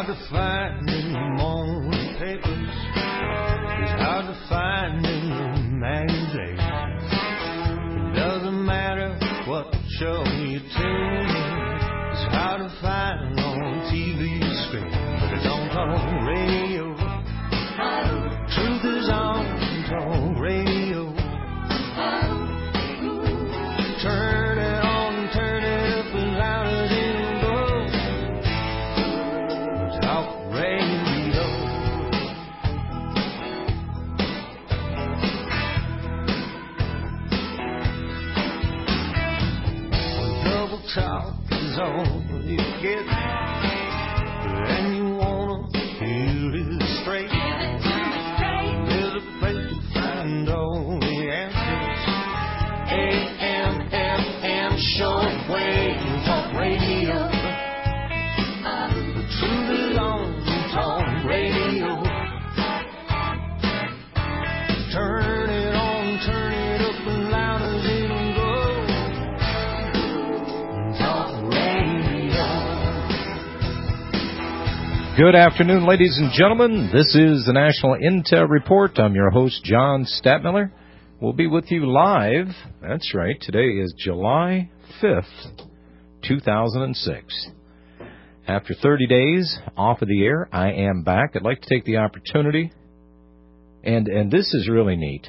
hard to find in the morning papers. It's hard to find in the magazines. It doesn't matter what show you tune in. It's hard to find on TV screen, but it's on talk radio. Truth is on talk radio. Turn it on, turn it up as loud as it goes. Talk radio. When double talk is all you get, and you wanna hear it straight. There's a place to find all the answers. AM, FM, shortwave, talk radio. The truth is on talk radio. Turn it on, turn it up as loud as it'll go. Talk radio. Good afternoon, ladies and gentlemen. This is the National Intel Report. I'm your host, John Statmiller. We'll be with you live. That's right. Today is July 5th, 2006. After 30 days off of the air, I am back. I'd like to take the opportunity, and this is really neat,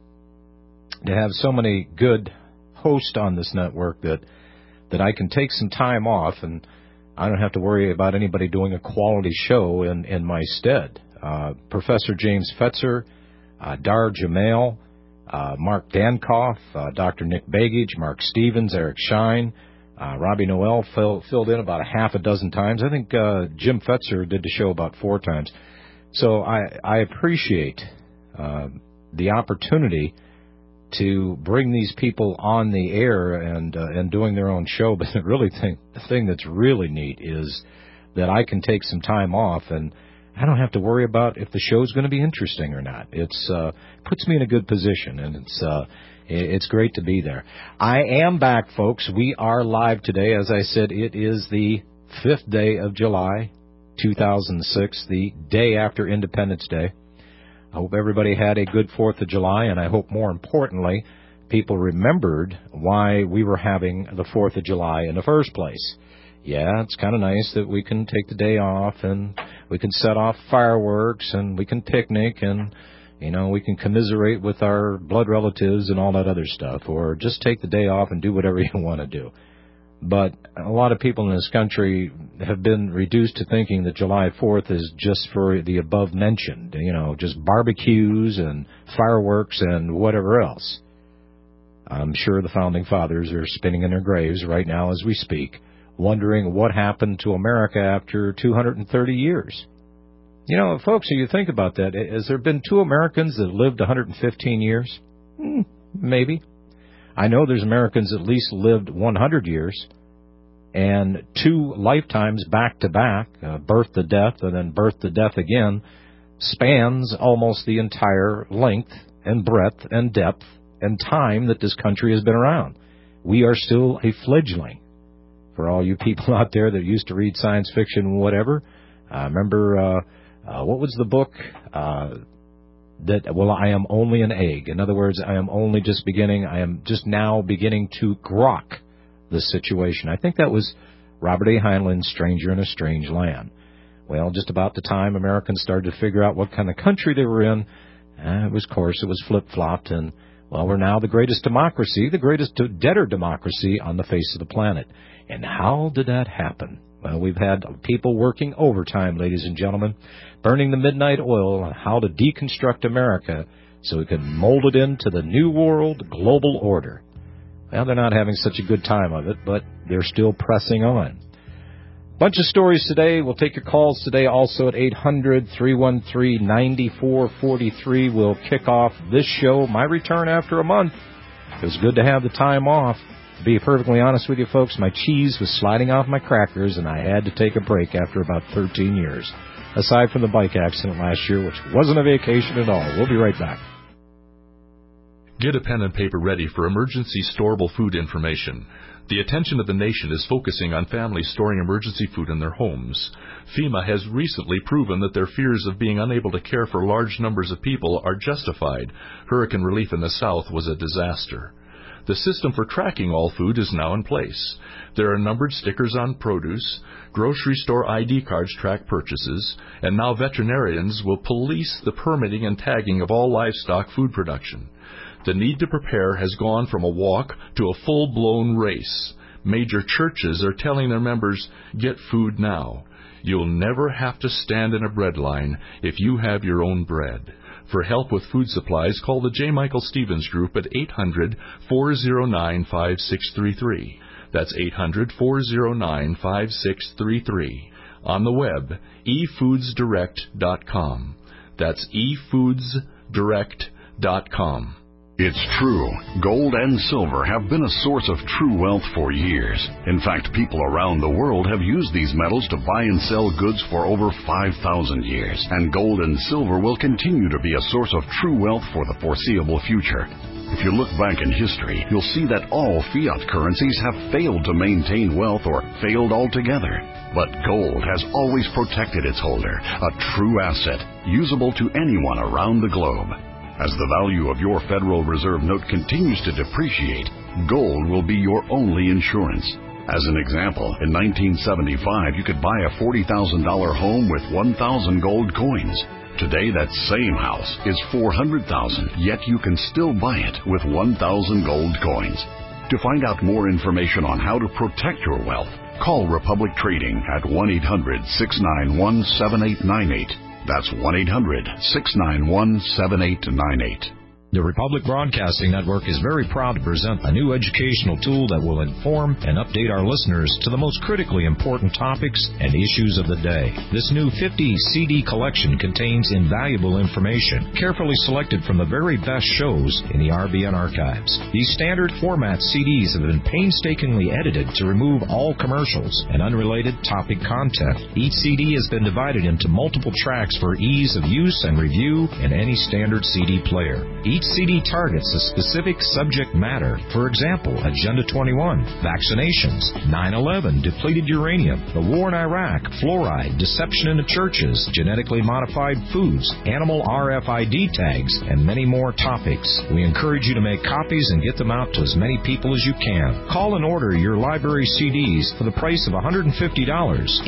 to have so many good hosts on this network that I can take some time off, and I don't have to worry about anybody doing a quality show in my stead. Professor James Fetzer, Dar Jamail, Mark Dankoff, Dr. Nick Begich, Mark Stevens, Eric Schein, Robbie Noel filled in about a half a dozen times. I think Jim Fetzer did the show about 4 times. So I appreciate the opportunity to bring these people on the air and doing their own show. But the thing that's really neat is that I can take some time off and I don't have to worry about if the show's going to be interesting or not. It's puts me in a good position, and it's great to be there. I am back, folks. We are live today. As I said, it is the 5th day of July, 2006, the day after Independence Day. I hope everybody had a good 4th of July, and I hope, more importantly, people remembered why we were having the 4th of July in the first place. Yeah, it's kind of nice that we can take the day off and we can set off fireworks and we can picnic and, we can commiserate with our blood relatives and all that other stuff, or just take the day off and do whatever you want to do. But a lot of people in this country have been reduced to thinking that July 4th is just for the above mentioned, just barbecues and fireworks and whatever else. I'm sure the Founding Fathers are spinning in their graves right now as we speak, wondering what happened to America after 230 years. Folks, if you think about that, has there been 2 Americans that lived 115 years? Maybe. I know there's Americans that at least lived 100 years, and 2 lifetimes back to back, birth to death and then birth to death again, spans almost the entire length and breadth and depth and time that this country has been around. We are still a fledgling. For all you people out there that used to read science fiction and whatever, remember, what was the book? I am only an egg. In other words, I am only just beginning. I am just now beginning to grok the situation. I think that was Robert A. Heinlein's Stranger in a Strange Land. Well, just about the time Americans started to figure out what kind of country they were in, it was flip-flopped, and, we're now the greatest democracy, the greatest debtor democracy on the face of the planet. And how did that happen? Well, we've had people working overtime, ladies and gentlemen, burning the midnight oil on how to deconstruct America so we can mold it into the new world global order. Well, they're not having such a good time of it, but they're still pressing on. Bunch of stories today. We'll take your calls today also at 800-313-9443. We'll kick off this show, my return after a month. It was good to have the time off. To be perfectly honest with you, folks, my cheese was sliding off my crackers, and I had to take a break after about 13 years, aside from the bike accident last year, which wasn't a vacation at all. We'll be right back. Get a pen and paper ready for emergency storable food information. The attention of the nation is focusing on families storing emergency food in their homes. FEMA has recently proven that their fears of being unable to care for large numbers of people are justified. Hurricane relief in the South was a disaster. The system for tracking all food is now in place. There are numbered stickers on produce, grocery store ID cards track purchases, and now veterinarians will police the permitting and tagging of all livestock food production. The need to prepare has gone from a walk to a full-blown race. Major churches are telling their members, get food now. You'll never have to stand in a bread line if you have your own bread. For help with food supplies, call the J. Michael Stevens Group at 800-409-5633. That's 800-409-5633. On the web, efoodsdirect.com. That's efoodsdirect.com. It's true. Gold and silver have been a source of true wealth for years. In fact, people around the world have used these metals to buy and sell goods for over 5,000 years. And gold and silver will continue to be a source of true wealth for the foreseeable future. If you look back in history, you'll see that all fiat currencies have failed to maintain wealth or failed altogether. But gold has always protected its holder, a true asset, usable to anyone around the globe. As the value of your Federal Reserve note continues to depreciate, gold will be your only insurance. As an example, in 1975, you could buy a $40,000 home with 1,000 gold coins. Today, that same house is $400,000, yet you can still buy it with 1,000 gold coins. To find out more information on how to protect your wealth, call Republic Trading at 1-800-691-7898. That's 1-800-691-7898. The Republic Broadcasting Network is very proud to present a new educational tool that will inform and update our listeners to the most critically important topics and issues of the day. This new 50 CD collection contains invaluable information, carefully selected from the very best shows in the RBN archives. These standard format CDs have been painstakingly edited to remove all commercials and unrelated topic content. Each CD has been divided into multiple tracks for ease of use and review in any standard CD player. Each CD targets a specific subject matter. For example, Agenda 21, vaccinations, 9/11, depleted uranium, the war in Iraq, fluoride, deception in the churches, genetically modified foods, animal RFID tags, and many more topics. We encourage you to make copies and get them out to as many people as you can. Call and order your library CDs for the price of $150,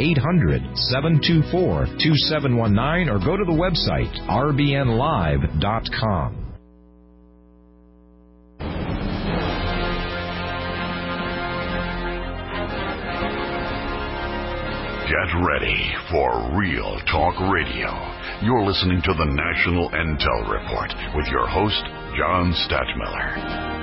800-724-2719, or go to the website, rbnlive.com. Get ready for Real Talk Radio. You're listening to the National Intel Report with your host, John Stadtmiller.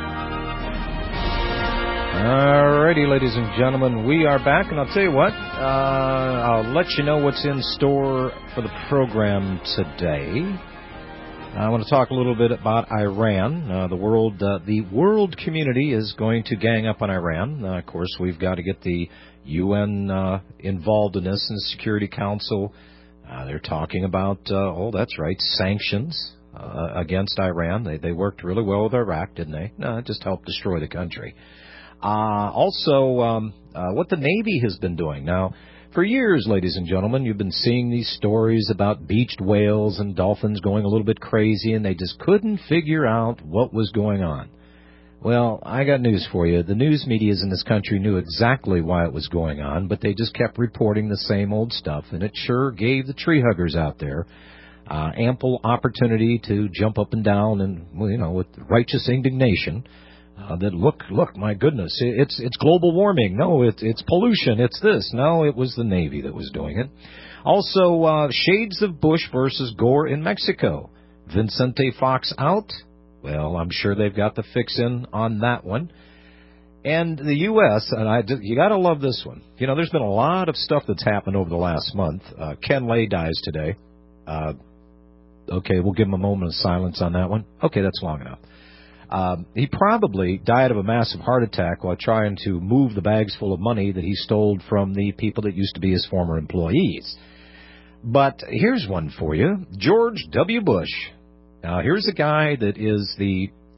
All righty, ladies and gentlemen, we are back, and I'll tell you what, I'll let you know what's in store for the program today. I want to talk a little bit about Iran. The world community is going to gang up on Iran. Of course, we've got to get the UN involved in this, in the Security Council. They're talking about, that's right, sanctions against Iran. They worked really well with Iraq, didn't they? No, it just helped destroy the country. Also, what the Navy has been doing. Now, for years, ladies and gentlemen, you've been seeing these stories about beached whales and dolphins going a little bit crazy, and they just couldn't figure out what was going on. Well, I got news for you. The news medias in this country knew exactly why it was going on, but they just kept reporting the same old stuff, and it sure gave the tree huggers out there ample opportunity to jump up and down and, with righteous indignation. That look, my goodness, it's global warming. No, it's pollution. It's this. No, it was the Navy that was doing it. Also, shades of Bush versus Gore in Mexico. Vicente Fox out. Well, I'm sure they've got the fix in on that one. And the U.S., and you got to love this one. There's been a lot of stuff that's happened over the last month. Ken Lay dies today. Okay, we'll give him a moment of silence on that one. Okay, that's long enough. He probably died of a massive heart attack while trying to move the bags full of money that he stole from the people that used to be his former employees. But here's one for you. George W. Bush. Now, here's a guy that is the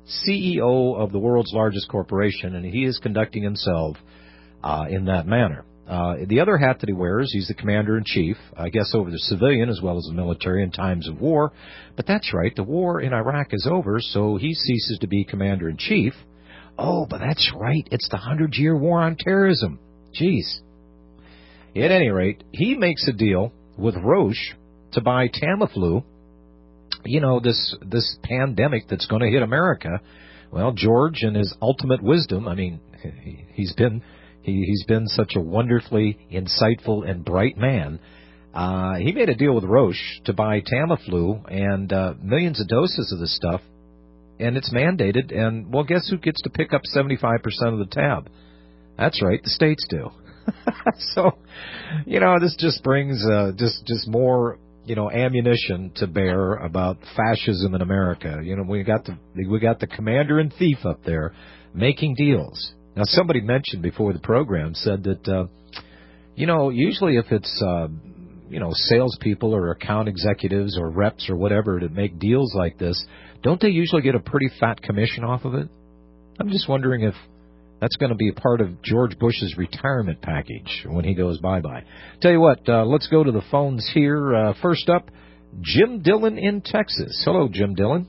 CEO of the world's largest corporation, and he is conducting himself in that manner. The other hat that he wears, he's the commander-in-chief, I guess over the civilian as well as the military in times of war. But that's right, the war in Iraq is over, so he ceases to be commander-in-chief. Oh, but that's right, it's the 100-year war on terrorism. Jeez. At any rate, he makes a deal with Roche to buy Tamiflu. You know, this pandemic that's going to hit America. Well, George, in his ultimate wisdom, I mean, he's been such a wonderfully insightful and bright man. He made a deal with Roche to buy Tamiflu and millions of doses of this stuff, and it's mandated. And, well, guess who gets to pick up 75% of the tab? That's right, the states do. So, you know, this just brings just more, you know, ammunition to bear about fascism in America. You know, we got the commander and thief up there making deals. Now, somebody mentioned before the program said that, you know, usually if it's, you know, salespeople or account executives or reps or whatever to make deals like this, don't they usually get a pretty fat commission off of it? I'm just wondering if that's going to be a part of George Bush's retirement package when he goes bye-bye. Tell you what, let's go to the phones here. First up, Jim Dillon in Texas. Hello, Jim Dillon.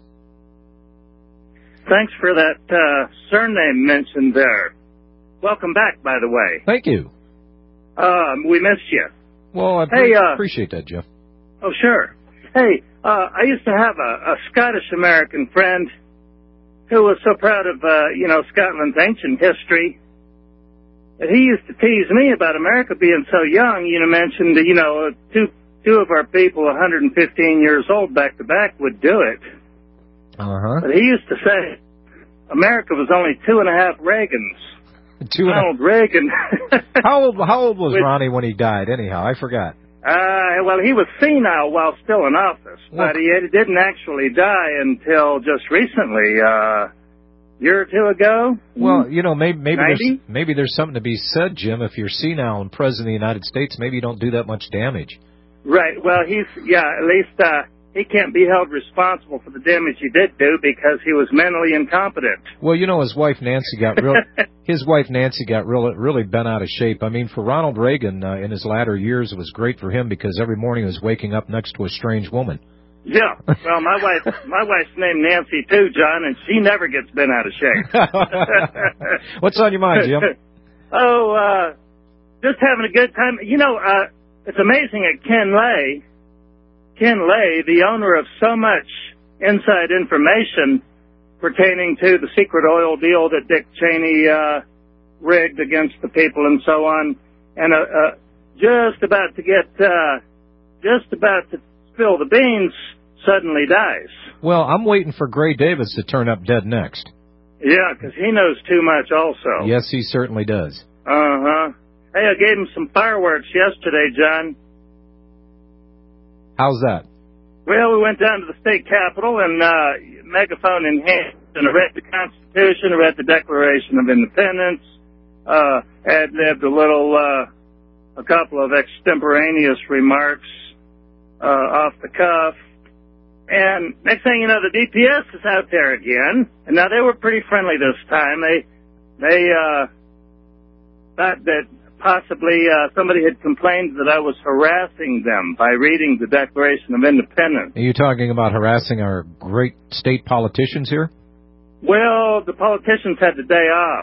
Thanks for that surname mentioned there. Welcome back, by the way. Thank you. We missed you. Well, I appreciate that, Jim. Oh, sure. Hey, I used to have a Scottish-American friend who was so proud of, you know, Scotland's ancient history. He used to tease me about America being so young. You know, mentioned, you know, two of our people, 115 years old back to back, would do it. Uh-huh. But he used to say America was only 2.5 Reagans. Ronald Reagan. How old was Ronnie when he died, anyhow? I forgot. Well, he was senile while still in office, but he didn't actually die until just recently, a year or two ago. Well, you know, maybe there's something to be said, Jim. If you're senile and president of the United States, maybe you don't do that much damage. Right. Well, at least he can't be held responsible for the damage he did do because he was mentally incompetent. Well, you know, his wife Nancy got really bent out of shape. I mean, for Ronald Reagan in his latter years, it was great for him because every morning he was waking up next to a strange woman. Yeah. Well, my wife's named Nancy too, John, and she never gets bent out of shape. What's on your mind, Jim? Just having a good time. You know, it's amazing at Ken Lay, the owner of so much inside information pertaining to the secret oil deal that Dick Cheney rigged against the people and so on, and just about to spill the beans, suddenly dies. Well, I'm waiting for Gray Davis to turn up dead next. Yeah, because he knows too much also. Yes, he certainly does. Uh-huh. Hey, I gave him some fireworks yesterday, John. How's that? Well, we went down to the state capitol and megaphone in hand, and I read the Constitution, I read the Declaration of Independence, ad-libbed a couple of extemporaneous remarks off the cuff, and next thing you know, the DPS is out there again, and now they were pretty friendly this time. They thought that possibly somebody had complained that I was harassing them by reading the Declaration of Independence. Are you talking about harassing our great state politicians here? Well, the politicians had the day off.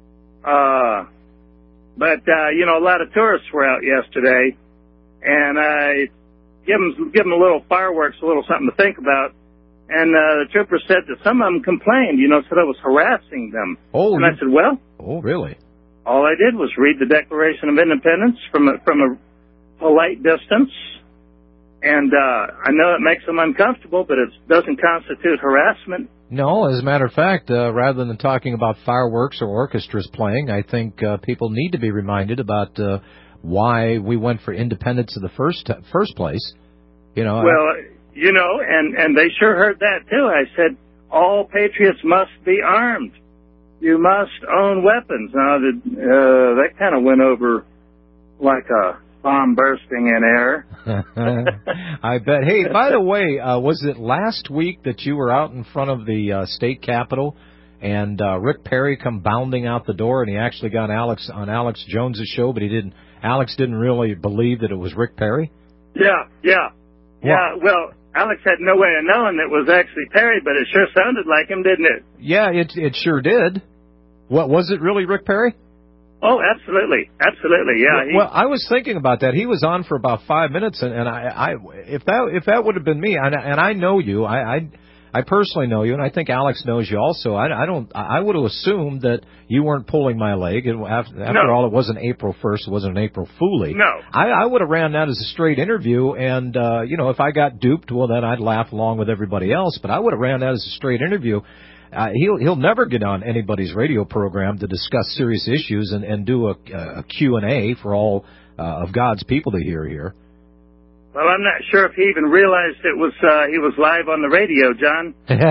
But you know, a lot of tourists were out yesterday, and I give them a little fireworks, a little something to think about. And the trooper said that some of them complained, you know, said I was harassing them. Oh, and I said, well. Oh, really? All I did was read the Declaration of Independence from a polite distance, and I know it makes them uncomfortable, but it doesn't constitute harassment. No, as a matter of fact, rather than talking about fireworks or orchestras playing, I think people need to be reminded about why we went for independence in the first place. You know. Well, you know, and they sure heard that too. I said all patriots must be armed. You must own weapons. Now, that kind of went over like a bomb bursting in air. I bet. Hey, by the way, was it last week that you were out in front of the state capitol and Rick Perry come bounding out the door, and he actually got Alex on Alex Jones's show, but Alex didn't really believe that it was Rick Perry? Yeah. Well, Alex had no way of knowing it was actually Perry, but it sure sounded like him, didn't it? Yeah, it sure did. What, was it really Rick Perry? Oh, absolutely, yeah. Well, I was thinking about that. He was on for about 5 minutes, and I if that would have been me, and I know you, I personally know you, and I think Alex knows you also. I would have assumed that you weren't pulling my leg. After all, it wasn't April 1st. It wasn't an April Foolie. No. I would have ran that as a straight interview, and if I got duped, well, then I'd laugh along with everybody else. But I would have ran that as a straight interview. He'll never get on anybody's radio program to discuss serious issues and do a Q&A for all of God's people to hear here. Well, I'm not sure if he even realized he was live on the radio, John.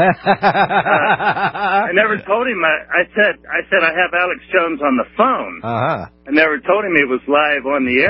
I never told him. I said I have Alex Jones on the phone. Uh-huh. I never told him he was live on the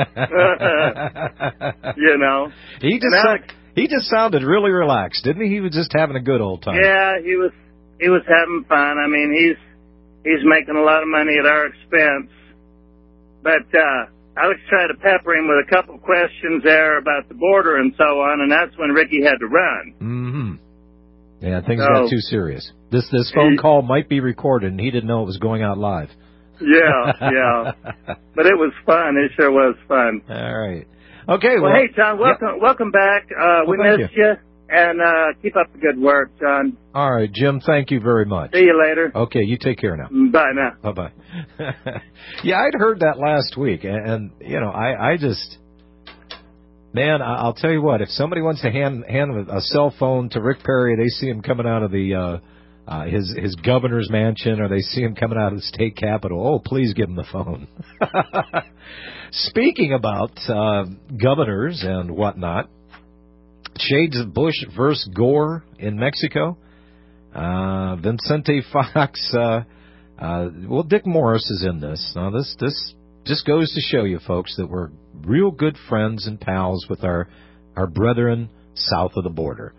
air. He just sounded really relaxed, didn't he? He was just having a good old time. Yeah, he was having fun. I mean, he's making a lot of money at our expense. But Alex tried to pepper him with a couple questions there about the border and so on, and that's when Ricky had to run. Mm-hmm. Yeah, things got too serious. This phone call might be recorded, and he didn't know it was going out live. Yeah. But it was fun. It sure was fun. All right. Okay. Well, hey, John, welcome back. We missed you. And keep up the good work, John. All right, Jim, thank you very much. See you later. Okay, you take care now. Bye now. Bye-bye. Yeah, I'd heard that last week, and I just, man, I'll tell you what, if somebody wants to hand a cell phone to Rick Perry, they see him coming out of the his governor's mansion, or they see him coming out of the state capitol, oh, please give him the phone. Speaking about governors and whatnot, shades of Bush versus Gore in Mexico. Vicente Fox. Dick Morris is in this. Now, this just goes to show you, folks, that we're real good friends and pals with our brethren south of the border.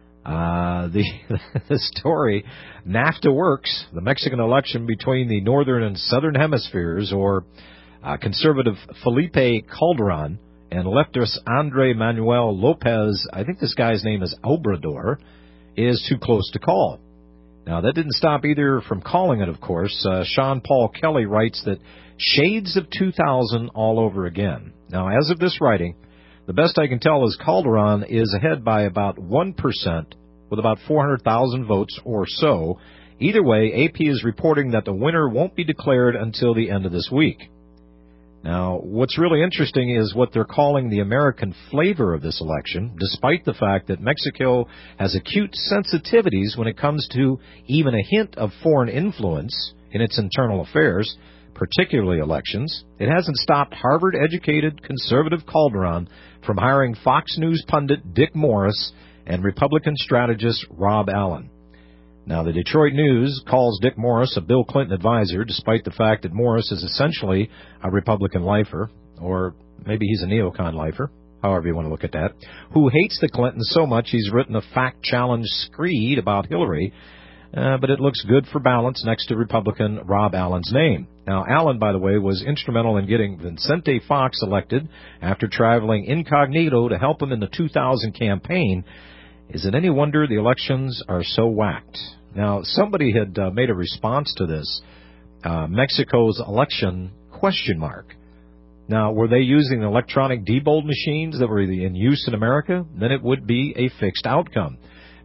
The story, NAFTA works, the Mexican election between the northern and southern hemispheres, or conservative Felipe Calderon and leftist Andre Manuel Lopez, I think this guy's name is Obrador, is too close to call. Now, that didn't stop either from calling it, of course. Sean Paul Kelly writes that shades of 2000 all over again. Now, as of this writing, the best I can tell is Calderon is ahead by about 1% with about 400,000 votes or so. Either way, AP is reporting that the winner won't be declared until the end of this week. Now, what's really interesting is what they're calling the American flavor of this election, despite the fact that Mexico has acute sensitivities when it comes to even a hint of foreign influence in its internal affairs, particularly elections. It hasn't stopped Harvard-educated conservative Calderon from hiring Fox News pundit Dick Morris and Republican strategist Rob Allen. Now, the Detroit News calls Dick Morris a Bill Clinton advisor, despite the fact that Morris is essentially a Republican lifer, or maybe he's a neocon lifer, however you want to look at that, who hates the Clintons so much he's written a fact-challenge screed about Hillary, but it looks good for balance next to Republican Rob Allen's name. Now, Allen, by the way, was instrumental in getting Vicente Fox elected after traveling incognito to help him in the 2000 campaign. Is it any wonder the elections are so whacked? Now, somebody had made a response to this, Mexico's election ? Now, were they using electronic debold machines that were in use in America? Then it would be a fixed outcome.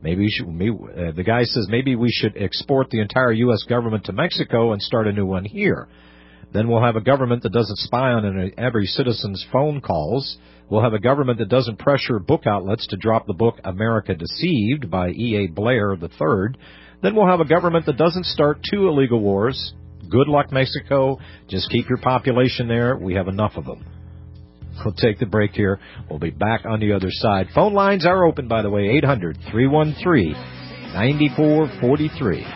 The guy says maybe we should export the entire U.S. government to Mexico and start a new one here. Then we'll have a government that doesn't spy on every citizen's phone calls. We'll have a government that doesn't pressure book outlets to drop the book America Deceived by E.A. Blair III. Then we'll have a government that doesn't start 2 illegal wars. Good luck, Mexico. Just keep your population there. We have enough of them. We'll take the break here. We'll be back on the other side. Phone lines are open, by the way, 800-313-9443.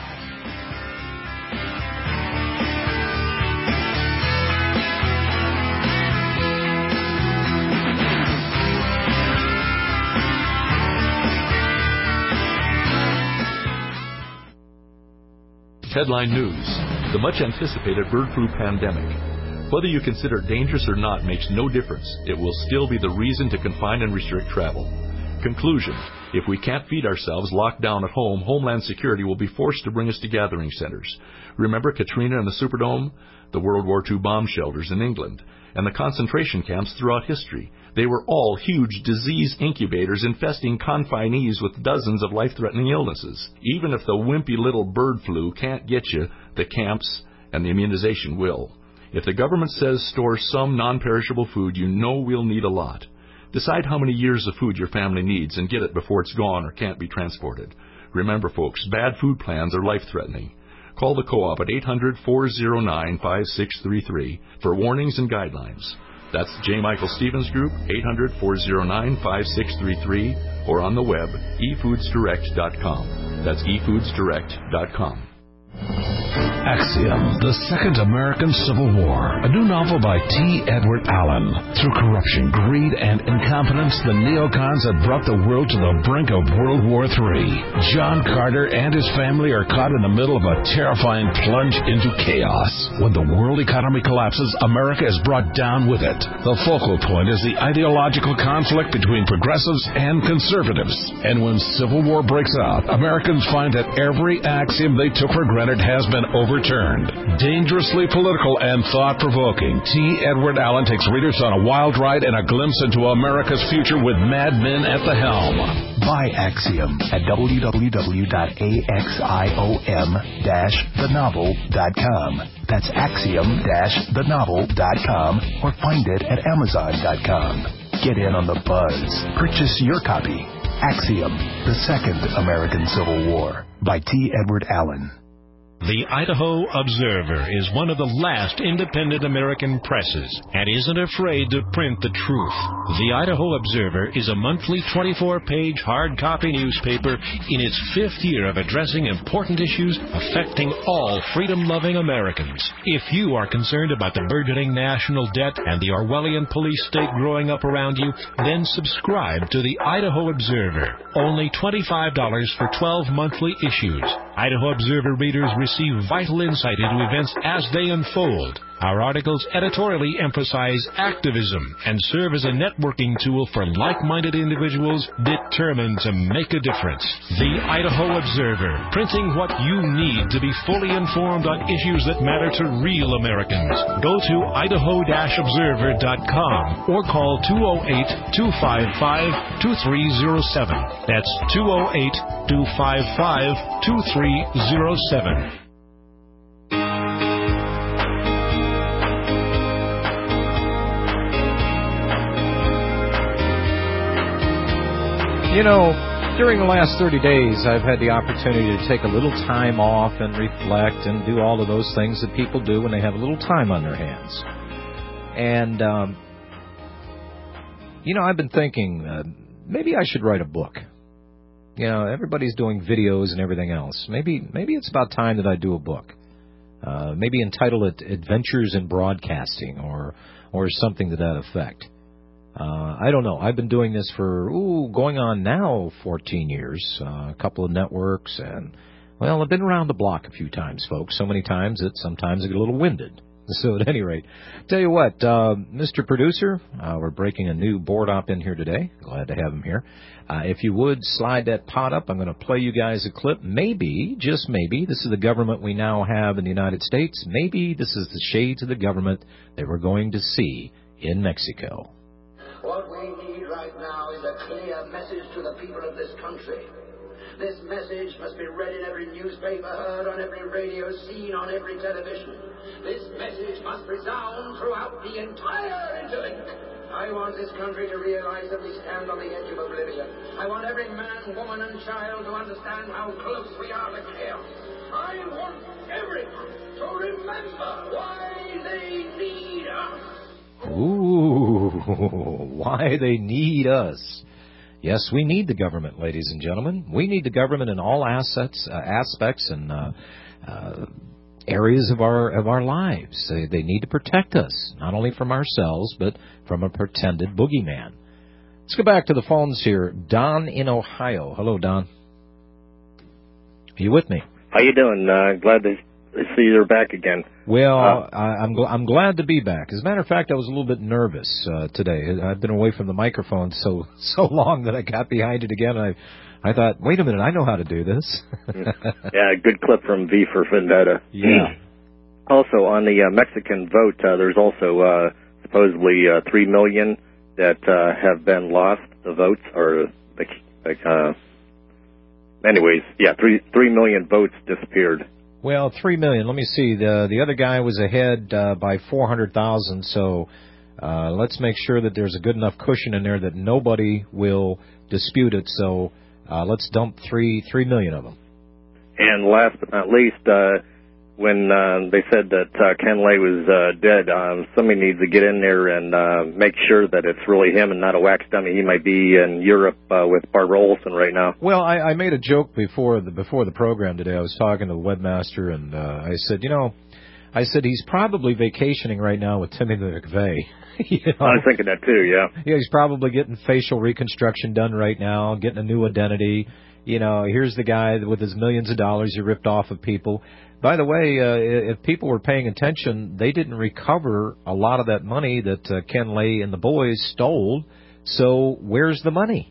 Headline News: the much-anticipated bird flu pandemic. Whether you consider it dangerous or not makes no difference. It will still be the reason to confine and restrict travel. Conclusion: if we can't feed ourselves locked down at home, Homeland Security will be forced to bring us to gathering centers. Remember Katrina and the Superdome? The World War II bomb shelters in England, and the concentration camps throughout history. They were all huge disease incubators infesting confinees with dozens of life-threatening illnesses. Even if the wimpy little bird flu can't get you, the camps and the immunization will. If the government says store some non-perishable food, you know we'll need a lot. Decide how many years of food your family needs and get it before it's gone or can't be transported. Remember, folks, bad food plans are life-threatening. Call the Co-op at 800-409-5633 for warnings and guidelines. That's J. Michael Stevens Group, 800-409-5633, or on the web, efoodsdirect.com. That's efoodsdirect.com. Axiom, The Second American Civil War, a new novel by T. Edward Allen. Through corruption, greed, and incompetence, the neocons have brought the world to the brink of World War III. John Carter and his family are caught in the middle of a terrifying plunge into chaos. When the world economy collapses, America is brought down with it. The focal point is the ideological conflict between progressives and conservatives. And when civil war breaks out, Americans find that every axiom they took for granted has been overturned. Dangerously political and thought-provoking, T. Edward Allen takes readers on a wild ride and a glimpse into America's future with Mad Men at the helm. Buy Axiom at www.axiom-thenovel.com. That's axiom-thenovel.com, or find it at amazon.com. Get in on the buzz. Purchase your copy. Axiom, The Second American Civil War, by T. Edward Allen. The Idaho Observer is one of the last independent American presses and isn't afraid to print the truth. The Idaho Observer is a monthly 24-page hard copy newspaper in its 5th year of addressing important issues affecting all freedom-loving Americans. If you are concerned about the burgeoning national debt and the Orwellian police state growing up around you, then subscribe to the Idaho Observer. Only $25 for 12 monthly issues. Idaho Observer readers receive vital insight into events as they unfold. Our articles editorially emphasize activism and serve as a networking tool for like-minded individuals determined to make a difference. The Idaho Observer, printing what you need to be fully informed on issues that matter to real Americans. Go to idaho-observer.com or call 208-255-2307. That's 208-255-2307. You know, during the last 30 days, I've had the opportunity to take a little time off and reflect and do all of those things that people do when they have a little time on their hands. And, I've been thinking, maybe I should write a book. You know, everybody's doing videos and everything else. Maybe it's about time that I do a book. Maybe entitle it Adventures in Broadcasting or something to that effect. I don't know. I've been doing this for, going on now 14 years, a couple of networks, and, well, I've been around the block a few times, folks, so many times that sometimes I get a little winded. So at any rate, tell you what, Mr. Producer, we're breaking a new board op in here today. Glad to have him here. If you would, slide that pot up. I'm going to play you guys a clip. Maybe, just maybe, this is the government we now have in the United States. Maybe this is the shades of the government that we're going to see in Mexico. What we need right now is a clear message to the people of this country. This message must be read in every newspaper, heard on every radio, seen on every television. This message must resound throughout the entire interlink. I want this country to realize that we stand on the edge of oblivion. I want every man, woman, and child to understand how close we are to chaos. I want everyone to remember why they need us. Ooh, why they need us. Yes, we need the government, ladies and gentlemen. We need the government in all aspects and areas of our lives. They need to protect us, not only from ourselves, but from a pretended boogeyman. Let's go back to the phones here. Don in Ohio. Hello, Don. Are you with me? How you doing? Glad to see you're back again. Well, I'm glad to be back. As a matter of fact, I was a little bit nervous today. I've been away from the microphone so long that I got behind it again. And I thought, wait a minute, I know how to do this. Yeah, good clip from V for Vendetta. Yeah. Also, on the Mexican vote, there's also supposedly 3 million that have been lost, the votes, or anyways, yeah, 3 million votes disappeared. Well, 3 million. Let me see. The other guy was ahead by 400,000, so let's make sure that there's a good enough cushion in there that nobody will dispute it. So let's dump 3 million of them. And last but not least, when they said that Ken Lay was dead, somebody needs to get in there and make sure that it's really him and not a wax dummy. He might be in Europe with Barbara Olson right now. Well, I made a joke before the program today. I was talking to the webmaster, and I said, he's probably vacationing right now with Timmy McVeigh. You know? I was thinking that too, yeah. Yeah, he's probably getting facial reconstruction done right now, getting a new identity. You know, here's the guy with his millions of dollars he ripped off of people. By the way, if people were paying attention, they didn't recover a lot of that money that Ken Lay and the boys stole. So where's the money?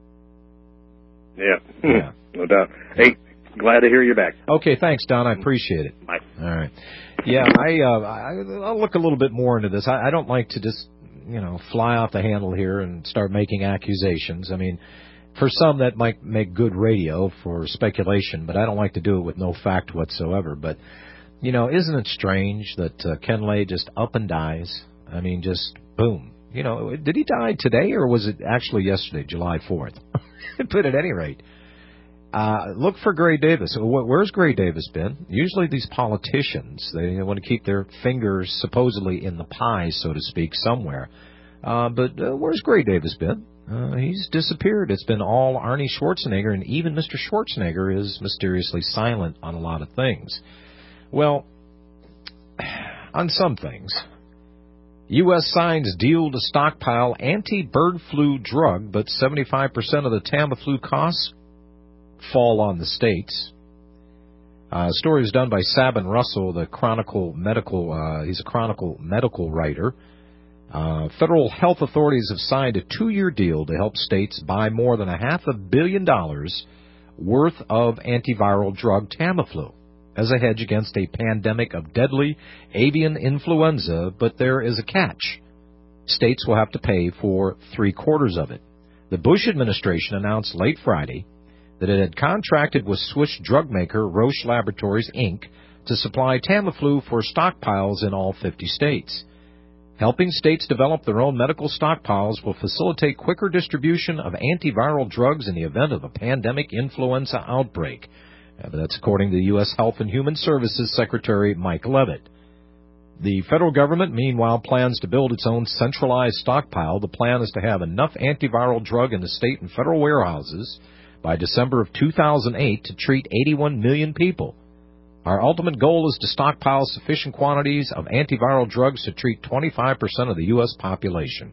Yeah. No doubt. Hey, glad to hear you're back. Okay, thanks, Don. I appreciate it. Bye. All right. Yeah, I'll look a little bit more into this. I don't like to just, fly off the handle here and start making accusations. I mean, for some, that might make good radio for speculation, but I don't like to do it with no fact whatsoever. But, isn't it strange that Ken Lay just up and dies? I mean, just boom. Did he die today, or was it actually yesterday, July 4th? But at any rate, look for Gray Davis. Where's Gray Davis been? Usually these politicians, they want to keep their fingers supposedly in the pie, so to speak, somewhere. But where's Gray Davis been? He's disappeared. It's been all Arnie Schwarzenegger, and even Mr. Schwarzenegger is mysteriously silent on a lot of things. Well, on some things. U.S. signs deal to stockpile anti-bird flu drug, but 75% of the Tamiflu costs fall on the states. Story is done by Sabin Russell, he's a Chronicle medical writer. Federal health authorities have signed a 2-year deal to help states buy more than $500 million worth of antiviral drug Tamiflu as a hedge against a pandemic of deadly avian influenza, but there is a catch. States will have to pay for 3/4 of it. The Bush administration announced late Friday that it had contracted with Swiss drug maker Roche Laboratories, Inc. to supply Tamiflu for stockpiles in all 50 states. Helping states develop their own medical stockpiles will facilitate quicker distribution of antiviral drugs in the event of a pandemic influenza outbreak. But that's according to U.S. Health and Human Services Secretary Mike Leavitt. The federal government, meanwhile, plans to build its own centralized stockpile. The plan is to have enough antiviral drug in the state and federal warehouses by December of 2008 to treat 81 million people. Our ultimate goal is to stockpile sufficient quantities of antiviral drugs to treat 25% of the U.S. population.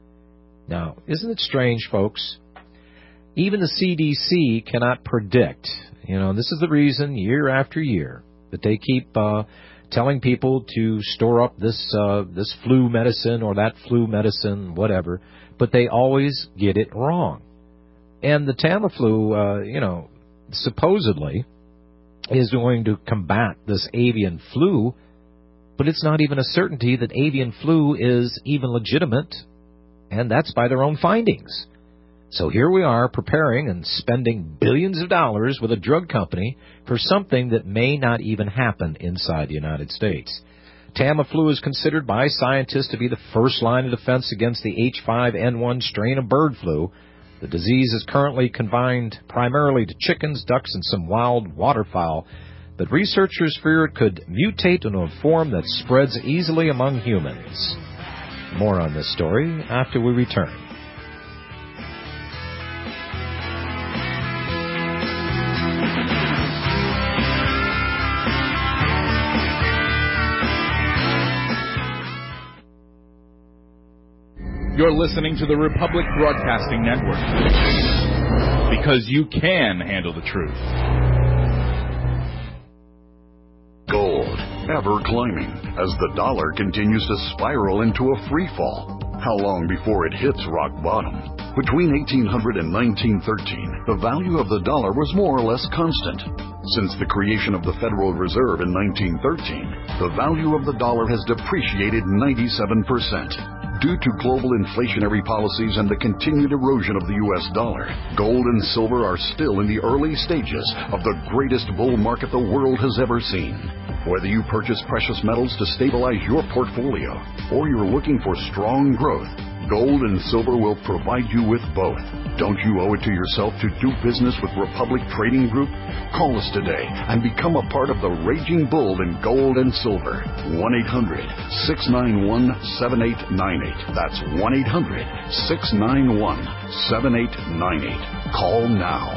Now, isn't it strange, folks? Even the CDC cannot predict. This is the reason year after year that they keep telling people to store up this flu medicine or that flu medicine, whatever, but they always get it wrong. And the Tamiflu, supposedly is going to combat this avian flu, but it's not even a certainty that avian flu is even legitimate, and that's by their own findings. So here we are preparing and spending billions of dollars with a drug company for something that may not even happen inside the United States. Tamiflu is considered by scientists to be the first line of defense against the H5N1 strain of bird flu. The disease is currently confined primarily to chickens, ducks, and some wild waterfowl, but researchers fear it could mutate into a form that spreads easily among humans. More on this story after we return. You're listening to the Republic Broadcasting Network, because you can handle the truth. ever climbing as the dollar continues to spiral into a free fall. How long before it hits rock bottom? Between 1800 and 1913, the value of the dollar was more or less constant. Since the creation of the Federal Reserve in 1913, the value of the dollar has depreciated 97%. Due to global inflationary policies and the continued erosion of the U.S. dollar, gold and silver are still in the early stages of the greatest bull market the world has ever seen. Whether you purchase precious metals to stabilize your portfolio or you're looking for strong growth, gold and silver will provide you with both. Don't you owe it to yourself to do business with Republic Trading Group? Call us today and become a part of the raging bull in gold and silver. 1-800-691-7898. That's 1-800-691-7898. Call now.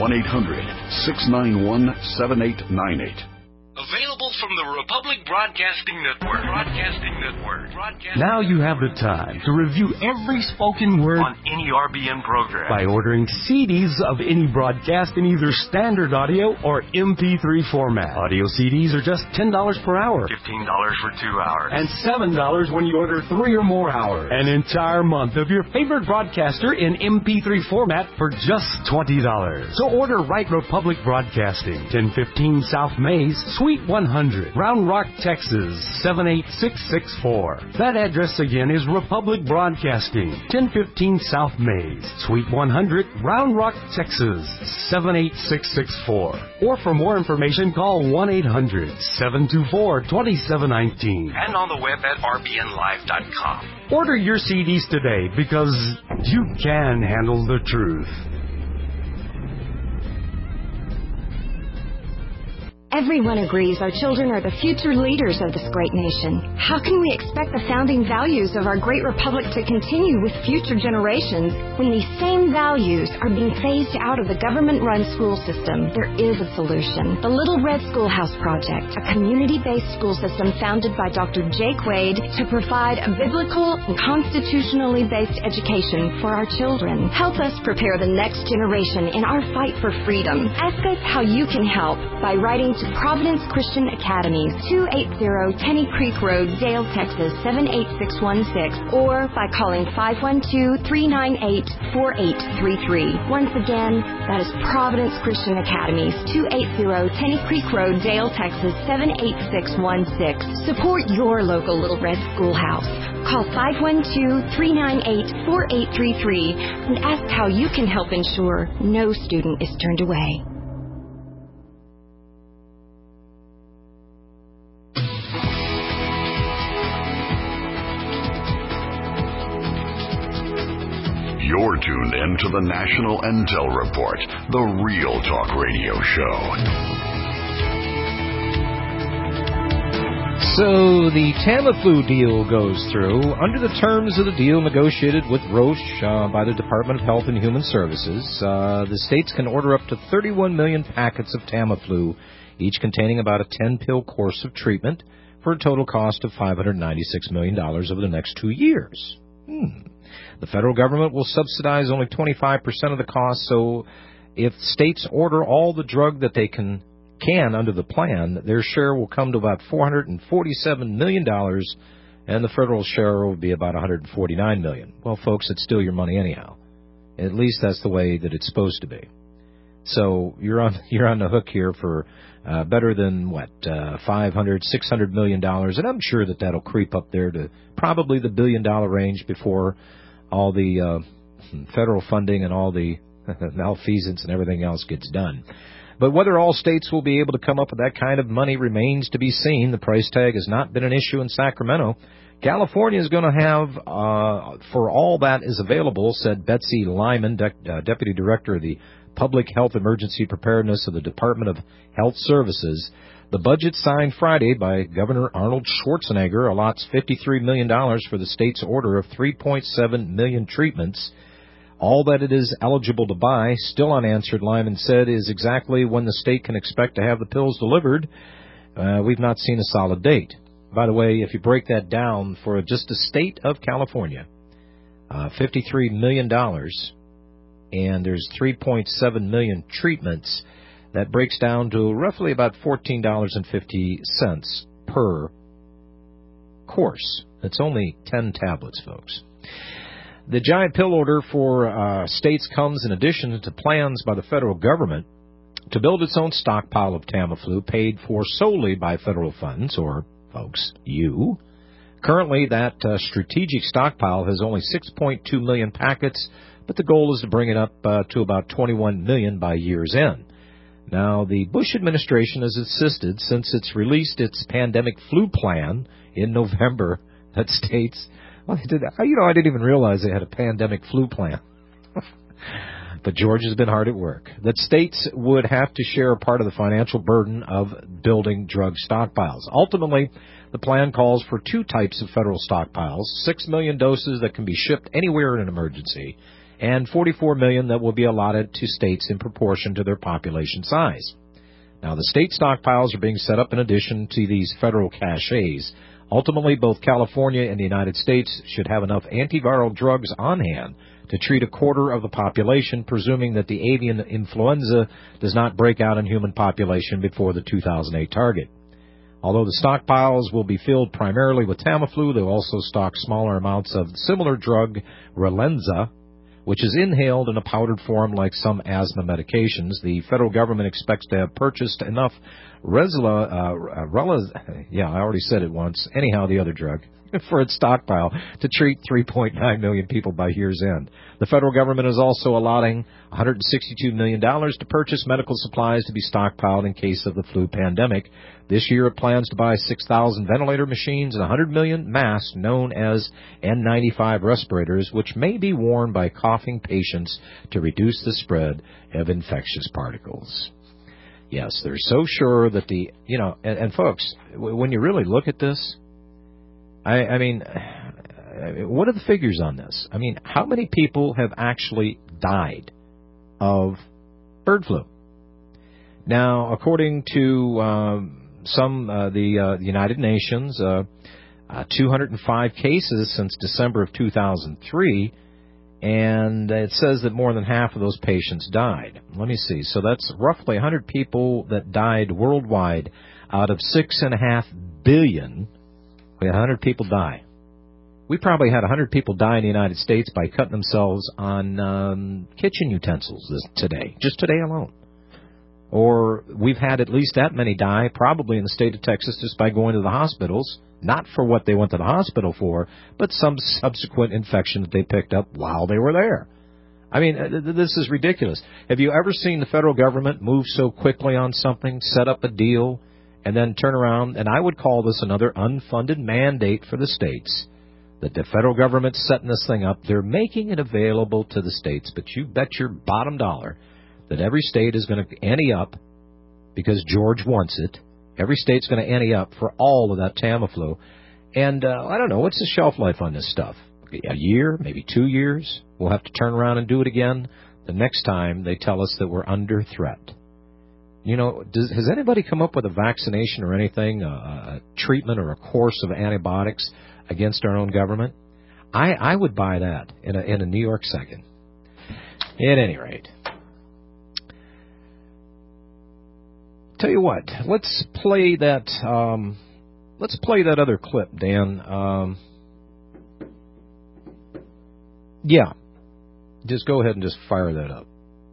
1-800-691-7898. Available from the Republic Broadcasting Network. Now you have the time to review every spoken word on any RBN program by ordering CDs of any broadcast in either standard audio or MP3 format. Audio CDs are just $10 per hour. $15 for 2 hours. And $7 when you order 3 or more hours. An entire month of your favorite broadcaster in MP3 format for just $20. So order right Republic Broadcasting, 1015 South Mays, Suite 100, Round Rock, Texas, 78664. That address again is Republic Broadcasting, 1015 South Mays, Suite 100, Round Rock, Texas, 78664. Or for more information, call 1-800-724-2719. And on the web at rbnlive.com. Order your CDs today because you can handle the truth. Everyone agrees our children are the future leaders of this great nation. How can we expect the founding values of our great republic to continue with future generations when these same values are being phased out of the government-run school system? There is a solution. The Little Red Schoolhouse Project, a community-based school system founded by Dr. Jake Wade to provide a biblical and constitutionally based education for our children. Help us prepare the next generation in our fight for freedom. Ask us how you can help by writing to Providence Christian Academies, 280 Tenny Creek Road, Dale, Texas, 78616, or by calling 512-398-4833. Once again, that is Providence Christian Academies, 280 Tenny Creek Road, Dale, Texas, 78616. Support your local Little Red Schoolhouse. Call 512-398-4833 and ask how you can help ensure no student is turned away. You're tuned in to the National Intel Report, the Real Talk Radio Show. So the Tamiflu deal goes through. Under the terms of the deal negotiated with Roche by the Department of Health and Human Services, the states can order up to 31 million packets of Tamiflu, each containing about a 10-pill course of treatment, for a total cost of $596 million over the next 2 years. The federal government will subsidize only 25% of the cost, so if states order all the drug that they can under the plan, their share will come to about $447 million, and the federal share will be about $149 million. Well, folks, it's still your money anyhow. At least that's the way that it's supposed to be. So you're on the hook here for better than $500, $600 million, and I'm sure that'll creep up there to probably the $1 billion range before all the federal funding and all the malfeasance and everything else gets done. But whether all states will be able to come up with that kind of money remains to be seen. The price tag has not been an issue in Sacramento. California is going to have, for all that is available, said Betsy Lyman, Deputy Director of the Public Health Emergency Preparedness of the Department of Health Services. The budget signed Friday by Governor Arnold Schwarzenegger allots $53 million for the state's order of 3.7 million treatments. All that it is eligible to buy, still unanswered, Lyman said, is exactly when the state can expect to have the pills delivered. We've not seen a solid date. By the way, if you break that down for just the state of California, $53 million, and there's 3.7 million treatments, that breaks down to roughly about $14.50 per course. It's only 10 tablets, folks. The giant pill order for states comes in addition to plans by the federal government to build its own stockpile of Tamiflu paid for solely by federal funds, or, folks, you. Currently, that strategic stockpile has only 6.2 million packets, but the goal is to bring it up to about 21 million by year's end. Now, the Bush administration has insisted, since it's released its pandemic flu plan in November, that states, well, I didn't even realize they had a pandemic flu plan. But George has been hard at work. That states would have to share a part of the financial burden of building drug stockpiles. Ultimately, the plan calls for two types of federal stockpiles, 6 million doses that can be shipped anywhere in an emergency, and 44 million that will be allotted to states in proportion to their population size. Now, the state stockpiles are being set up in addition to these federal caches. Ultimately, both California and the United States should have enough antiviral drugs on hand to treat a quarter of the population, presuming that the avian influenza does not break out in human population before the 2008 target. Although the stockpiles will be filled primarily with Tamiflu, they'll also stock smaller amounts of similar drug, Relenza, which is inhaled in a powdered form like some asthma medications. The federal government expects to have purchased enough the other drug, for its stockpile to treat 3.9 million people by year's end. The federal government is also allotting $162 million to purchase medical supplies to be stockpiled in case of the flu pandemic. This year it plans to buy 6,000 ventilator machines and 100 million masks known as N95 respirators, which may be worn by coughing patients to reduce the spread of infectious particles. Yes, they're so sure that and folks, when you really look at this, I mean, what are the figures on this? I mean, how many people have actually died of bird flu? Now, according to the United Nations, 205 cases since December of 2003, and it says that more than half of those patients died. Let me see. So that's roughly 100 people that died worldwide out of 6.5 billion. We had 100 people die. We probably had 100 people die in the United States by cutting themselves on kitchen utensils today, just today alone. Or we've had at least that many die, probably in the state of Texas, just by going to the hospitals, not for what they went to the hospital for, but some subsequent infection that they picked up while they were there. I mean, this is ridiculous. Have you ever seen the federal government move so quickly on something, set up a deal, and then turn around? And I would call this another unfunded mandate for the states, that the federal government's setting this thing up. They're making it available to the states, but you bet your bottom dollar that every state is going to ante up, because George wants it. Every state's going to ante up for all of that Tamiflu. And I don't know, what's the shelf life on this stuff? A year, maybe 2 years? We'll have to turn around and do it again the next time they tell us that we're under threat. You know, has anybody come up with a vaccination or anything, a treatment or a course of antibiotics against our own government? I would buy that in a New York second. At any rate, tell you what, let's play that other clip, Dan. Yeah, just go ahead and just fire that up.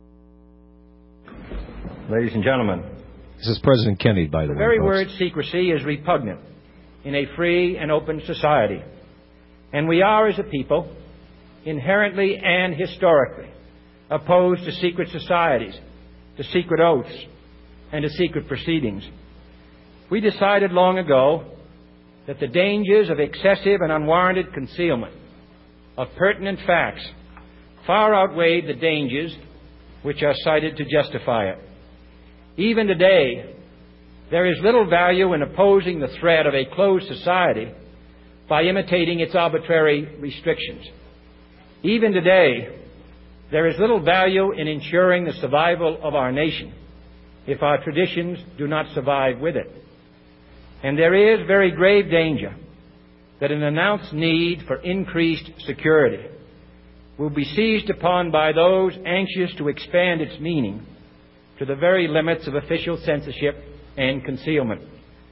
Ladies and gentlemen, this is President Kennedy, by the way. The very word secrecy is repugnant in a free and open society. And we are, as a people, inherently and historically opposed to secret societies, to secret oaths, and to secret proceedings. We decided long ago that the dangers of excessive and unwarranted concealment of pertinent facts far outweighed the dangers which are cited to justify it. Even today, there is little value in opposing the threat of a closed society by imitating its arbitrary restrictions. Even today, there is little value in ensuring the survival of our nation if our traditions do not survive with it. And there is very grave danger that an announced need for increased security will be seized upon by those anxious to expand its meaning to the very limits of official censorship and concealment.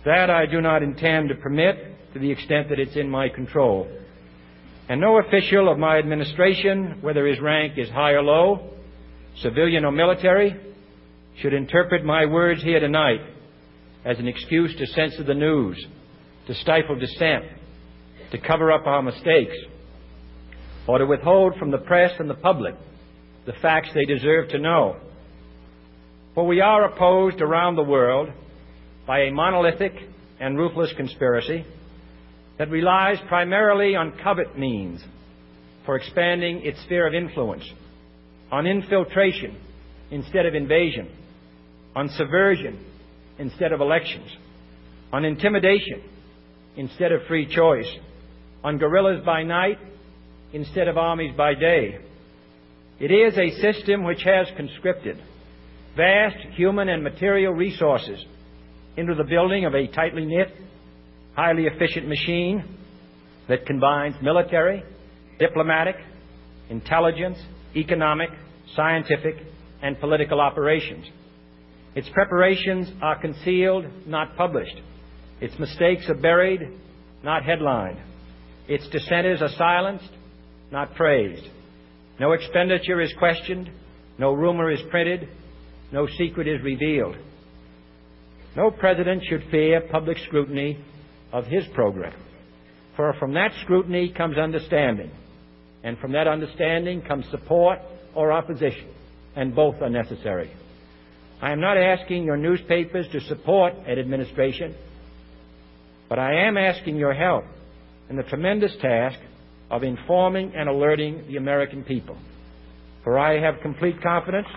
That I do not intend to permit to the extent that it's in my control. And no official of my administration, whether his rank is high or low, civilian or military, should interpret my words here tonight as an excuse to censor the news, to stifle dissent, to cover up our mistakes, or to withhold from the press and the public the facts they deserve to know. For we are opposed around the world by a monolithic and ruthless conspiracy that relies primarily on covert means for expanding its sphere of influence, on infiltration instead of invasion, on subversion instead of elections, on intimidation instead of free choice, on guerrillas by night instead of armies by day. It is a system which has conscripted vast human and material resources into the building of a tightly knit, highly efficient machine that combines military, diplomatic, intelligence, economic, scientific, and political operations. Its preparations are concealed, not published. Its mistakes are buried, not headlined. Its dissenters are silenced, not praised. No expenditure is questioned, no rumor is printed, no secret is revealed. No president should fear public scrutiny of his program, for from that scrutiny comes understanding, and from that understanding comes support or opposition, and both are necessary. I am not asking your newspapers to support an administration, but I am asking your help in the tremendous task of informing and alerting the American people. For I have complete confidence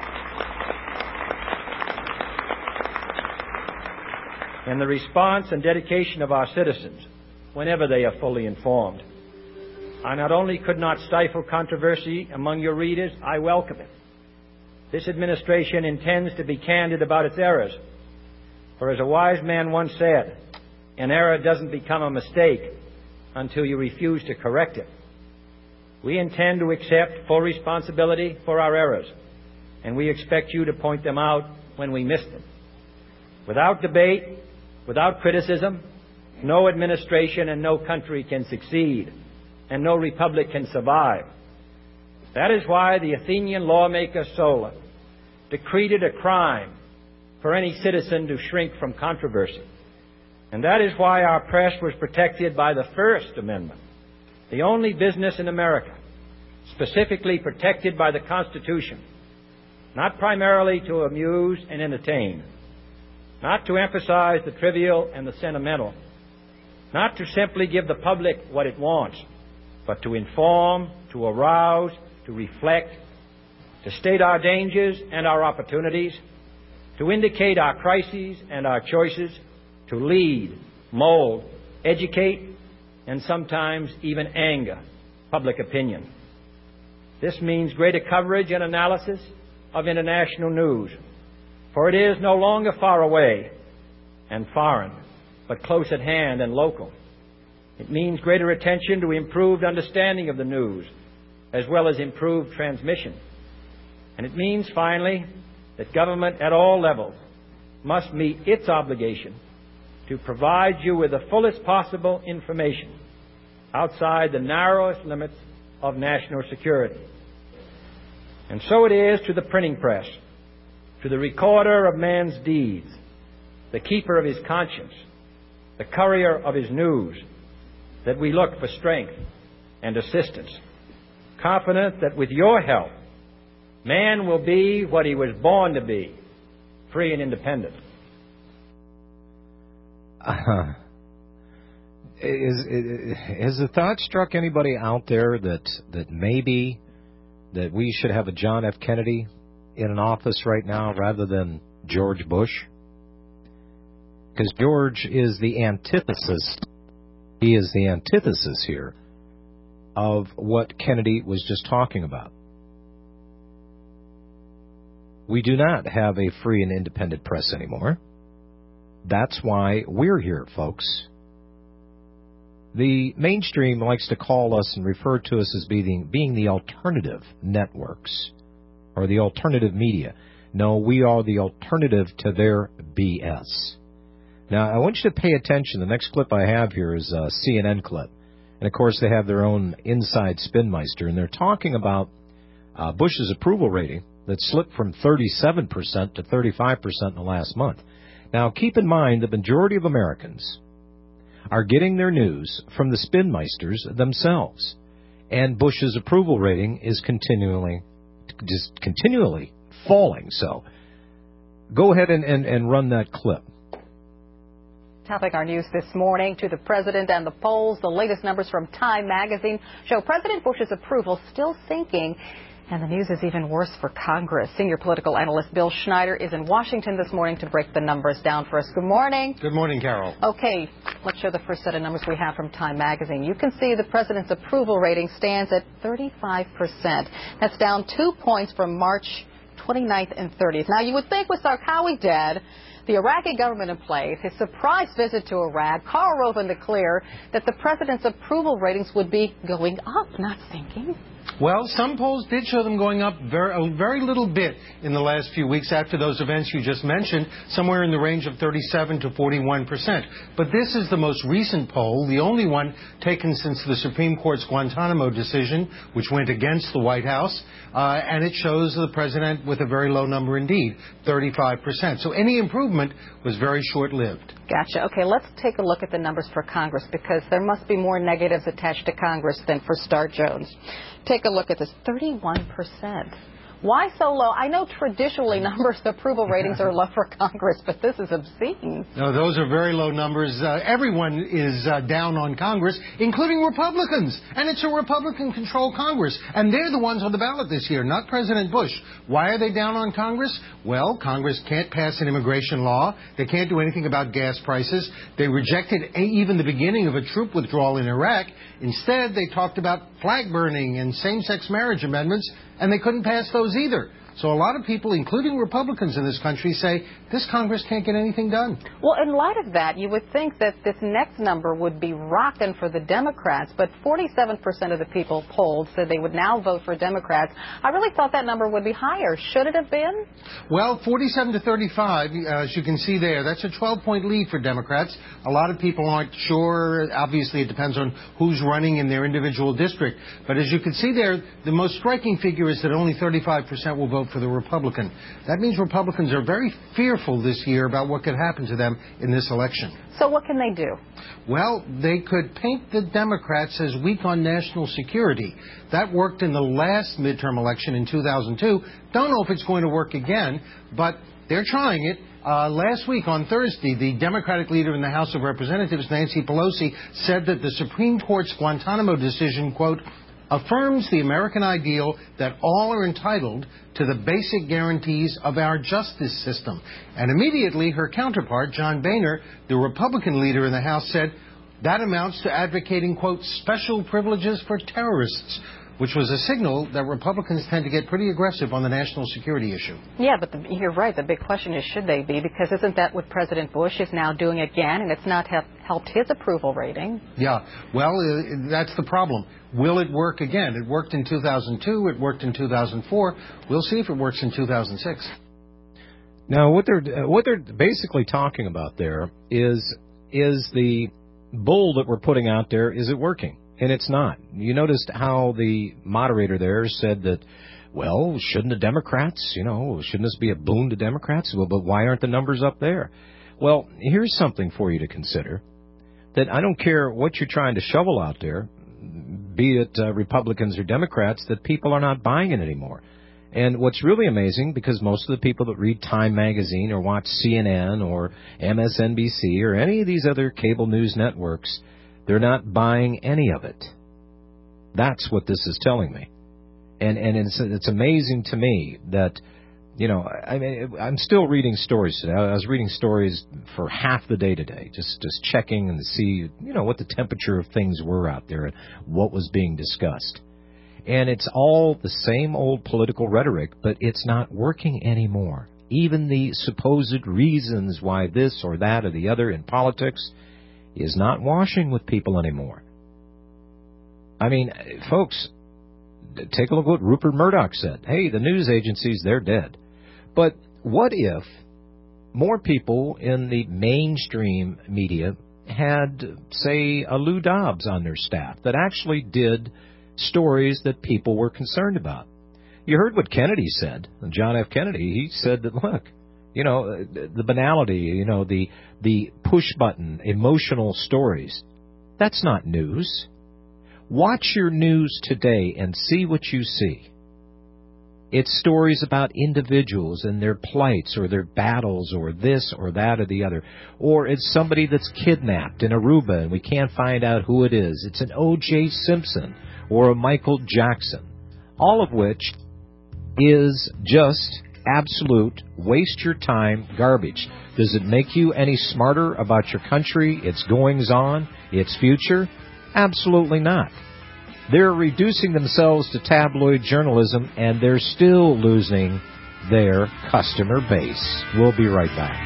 in the response and dedication of our citizens whenever they are fully informed. I not only could not stifle controversy among your readers, I welcome it. This administration intends to be candid about its errors. For as a wise man once said, an error doesn't become a mistake until you refuse to correct it. We intend to accept full responsibility for our errors, and we expect you to point them out when we miss them. Without debate, without criticism, no administration and no country can succeed, and no republic can survive. That is why the Athenian lawmaker Solon decreed it a crime for any citizen to shrink from controversy. And that is why our press was protected by the First Amendment, the only business in America specifically protected by the Constitution, not primarily to amuse and entertain, not to emphasize the trivial and the sentimental, not to simply give the public what it wants, but to inform, to arouse, to reflect, to state our dangers and our opportunities, to indicate our crises and our choices, to lead, mold, educate, and sometimes even anger public opinion. This means greater coverage and analysis of international news, for it is no longer far away and foreign, but close at hand and local. It means greater attention to improved understanding of the news, as well as improved transmission. And it means, finally, that government at all levels must meet its obligation to provide you with the fullest possible information outside the narrowest limits of national security. And so it is to the printing press, to the recorder of man's deeds, the keeper of his conscience, the courier of his news, that we look for strength and assistance, confident that with your help, man will be what he was born to be, free and independent. Has the thought struck anybody out there that maybe that we should have a John F. Kennedy in an office right now rather than George Bush? Because George is the antithesis. He is the antithesis here of what Kennedy was just talking about. We do not have a free and independent press anymore. That's why we're here, folks. The mainstream likes to call us and refer to us as being the alternative networks or the alternative media. No, we are the alternative to their BS. Now, I want you to pay attention. The next clip I have here is a CNN clip. And, of course, they have their own inside spinmeister, and they're talking about Bush's approval rating that slipped from 37% to 35% in the last month. Now, keep in mind the majority of Americans are getting their news from the spinmeisters themselves, and Bush's approval rating is continually falling. So go ahead and run that clip. Topping our news this morning to the president and the polls. The latest numbers from Time magazine show President Bush's approval still sinking. And the news is even worse for Congress. Senior political analyst Bill Schneider is in Washington this morning to break the numbers down for us. Good morning. Good morning, Carol. Okay, let's show the first set of numbers we have from Time magazine. You can see the president's approval rating stands at 35%. That's down 2 points from March 29th and 30th. Now, you would think with Zarqawi dead, the Iraqi government in place, his surprise visit to Iraq, Karl Rove in the clear, that the president's approval ratings would be going up, not sinking. Well, some polls did show them going up a very little bit in the last few weeks after those events you just mentioned, somewhere in the range of 37 to 41%. But this is the most recent poll, the only one taken since the Supreme Court's Guantanamo decision, which went against the White House, and it shows the president with a very low number indeed, 35%. So any improvement was very short-lived. Gotcha. Okay, let's take a look at the numbers for Congress, because there must be more negatives attached to Congress than for Star Jones. Take a look at this, 31%. Why so low? I know traditionally numbers, approval ratings are low for Congress, but this is obscene. No, those are very low numbers. Everyone is down on Congress, including Republicans. And it's a Republican-controlled Congress. And they're the ones on the ballot this year, not President Bush. Why are they down on Congress? Well, Congress can't pass an immigration law. They can't do anything about gas prices. They rejected even the beginning of a troop withdrawal in Iraq. Instead, they talked about flag burning and same-sex marriage amendments, and they couldn't pass those either. So a lot of people, including Republicans in this country, say this Congress can't get anything done. Well, in light of that, you would think that this next number would be rocking for the Democrats, but 47% of the people polled said they would now vote for Democrats. I really thought that number would be higher. Should it have been? Well, 47 to 35, as you can see there, that's a 12-point lead for Democrats. A lot of people aren't sure. Obviously, it depends on who's running in their individual district. But as you can see there, the most striking figure is that only 35% will vote for the Republican. That means Republicans are very fearful this year about what could happen to them in this election. So what can they do? Well, they could paint the Democrats as weak on national security. That worked in the last midterm election in 2002. Don't know if it's going to work again, but they're trying it. Last week on Thursday, the Democratic leader in the House of Representatives, Nancy Pelosi, said that the Supreme Court's Guantanamo decision, quote, affirms the American ideal that all are entitled to the basic guarantees of our justice system. And immediately her counterpart, John Boehner, the Republican leader in the House, said that amounts to advocating, quote, special privileges for terrorists, which was a signal that Republicans tend to get pretty aggressive on the national security issue. Yeah, but you're right. The big question is, should they be? Because isn't that what President Bush is now doing again, and it's not helped his approval rating? Yeah, well, that's the problem. Will it work again? It worked in 2002. It worked in 2004. We'll see if it works in 2006. Now, what they're basically talking about there is the bull that we're putting out there, is it working? And it's not. You noticed how the moderator there said that, well, shouldn't the Democrats, shouldn't this be a boon to Democrats? Well, but why aren't the numbers up there? Well, here's something for you to consider, that I don't care what you're trying to shovel out there, be it Republicans or Democrats, that people are not buying it anymore. And what's really amazing, because most of the people that read Time magazine or watch CNN or MSNBC or any of these other cable news networks, they're not buying any of it. That's what this is telling me. And it's amazing to me that, I'm still reading stories today. I was reading stories for half the day today, just checking and see, what the temperature of things were out there and what was being discussed. And it's all the same old political rhetoric, but it's not working anymore. Even the supposed reasons why this or that or the other in politics is not washing with people anymore. I mean, folks, take a look at what Rupert Murdoch said. Hey, the news agencies, they're dead. But what if more people in the mainstream media had, say, a Lou Dobbs on their staff that actually did stories that people were concerned about. You heard what Kennedy said, John F. Kennedy. He said that, look, the banality, the push-button, emotional stories, that's not news. Watch your news today and see what you see. It's stories about individuals and their plights or their battles or this or that or the other. Or it's somebody that's kidnapped in Aruba and we can't find out who it is. It's an O.J. Simpson or a Michael Jackson. All of which is just absolute waste your time garbage. Does it make you any smarter about your country, its goings-on, its future? Absolutely not. They're reducing themselves to tabloid journalism, and they're still losing their customer base. We'll be right back.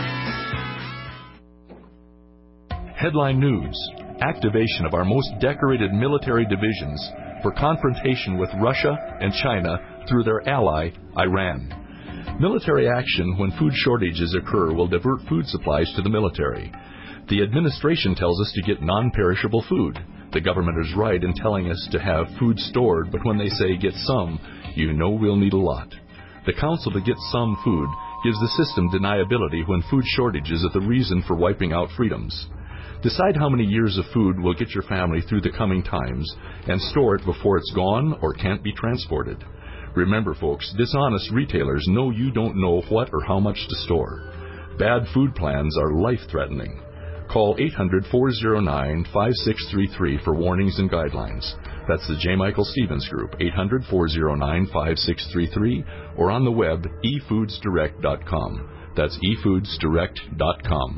Headline News. Activation of our most decorated military divisions for confrontation with Russia and China through their ally, Iran. Military action when food shortages occur will divert food supplies to the military. The administration tells us to get non-perishable food. The government is right in telling us to have food stored, but when they say get some, you know we'll need a lot. The counsel to get some food gives the system deniability when food shortages are the reason for wiping out freedoms. Decide how many years of food will get your family through the coming times and store it before it's gone or can't be transported. Remember, folks, dishonest retailers know you don't know what or how much to store. Bad food plans are life-threatening. Call 800-409-5633 for warnings and guidelines. That's the J. Michael Stevens Group, 800-409-5633, or on the web, efoodsdirect.com. That's efoodsdirect.com.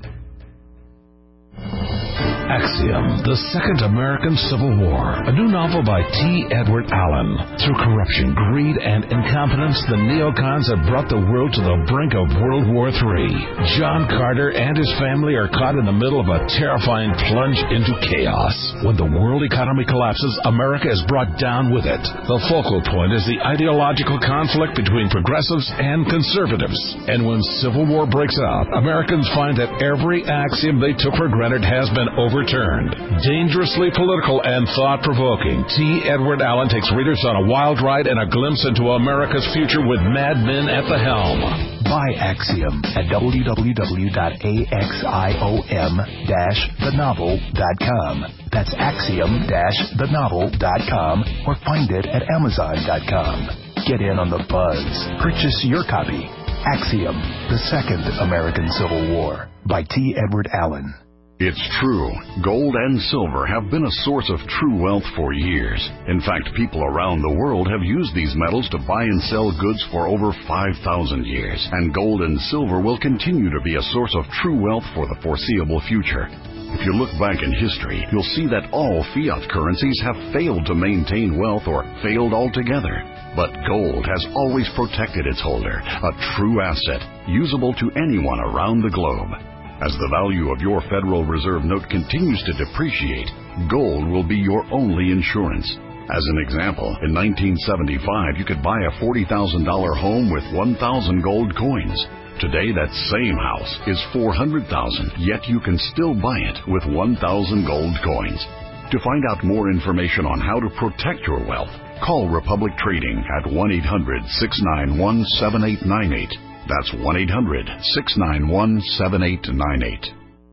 Axiom, The Second American Civil War, a new novel by T. Edward Allen. Through corruption, greed, and incompetence, the neocons have brought the world to the brink of World War III. John Carter and his family are caught in the middle of a terrifying plunge into chaos. When the world economy collapses, America is brought down with it. The focal point is the ideological conflict between progressives and conservatives. And when civil war breaks out, Americans find that every axiom they took for granted has been overturned. Dangerously political and thought-provoking, T. Edward Allen takes readers on a wild ride and a glimpse into America's future with Mad Men at the helm. Buy Axiom at www.axiom-thenovel.com. That's axiom-thenovel.com or find it at amazon.com. Get in on the buzz. Purchase your copy. Axiom, The Second American Civil War by T. Edward Allen. It's true. Gold and silver have been a source of true wealth for years. In fact, people around the world have used these metals to buy and sell goods for over 5,000 years. And gold and silver will continue to be a source of true wealth for the foreseeable future. If you look back in history, you'll see that all fiat currencies have failed to maintain wealth or failed altogether. But gold has always protected its holder, a true asset, usable to anyone around the globe. As the value of your Federal Reserve note continues to depreciate, gold will be your only insurance. As an example, in 1975, you could buy a $40,000 home with 1,000 gold coins. Today, that same house is $400,000, yet you can still buy it with 1,000 gold coins. To find out more information on how to protect your wealth, call Republic Trading at 1-800-691-7898. That's 1-800-691-7898.